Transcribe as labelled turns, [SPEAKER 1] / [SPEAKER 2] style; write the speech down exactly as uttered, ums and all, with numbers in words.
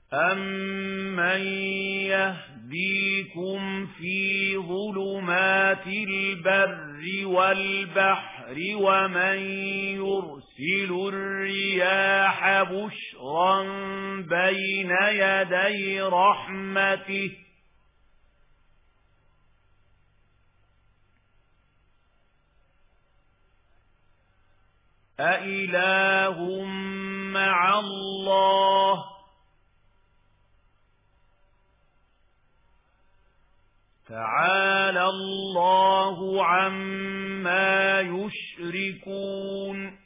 [SPEAKER 1] أَمَّن يَهْدِيكُمْ فِي ظُلُمَاتِ الْبَرِّ وَالْبَحْرِ وَمَن يُرْسِلُ الرِّيَاحَ بُشْرًا بَيْنَ يَدَيْ رَحْمَتِهِ أَإِلَٰهٌ مَّعَ اللَّهِ تَعَالَى اللَّهُ عَمَّا يُشْرِكُونَ